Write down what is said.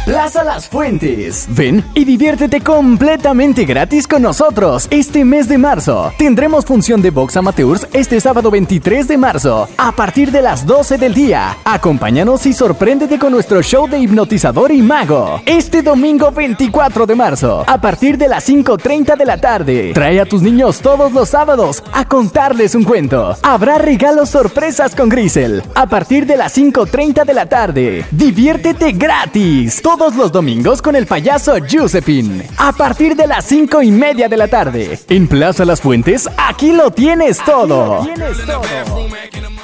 Plaza Las Fuentes. Ven y diviértete completamente gratis con nosotros este mes de marzo. Tendremos función de box amateurs este sábado 23 de marzo a partir de las 12 del día. Acompáñanos y sorpréndete con nuestro show de hipnotizador y mago. Este domingo 24 de marzo a partir de las 5:30 de la tarde. Trae a tus niños todos los sábados a contarles un cuento. Habrá regalos sorpresas con Grisel a partir de las 5:30 de la tarde. Diviértete gratis todos los domingos con el payaso Giuseppin a partir de las 5:30 de la tarde. En Plaza Las Fuentes, aquí lo tienes todo.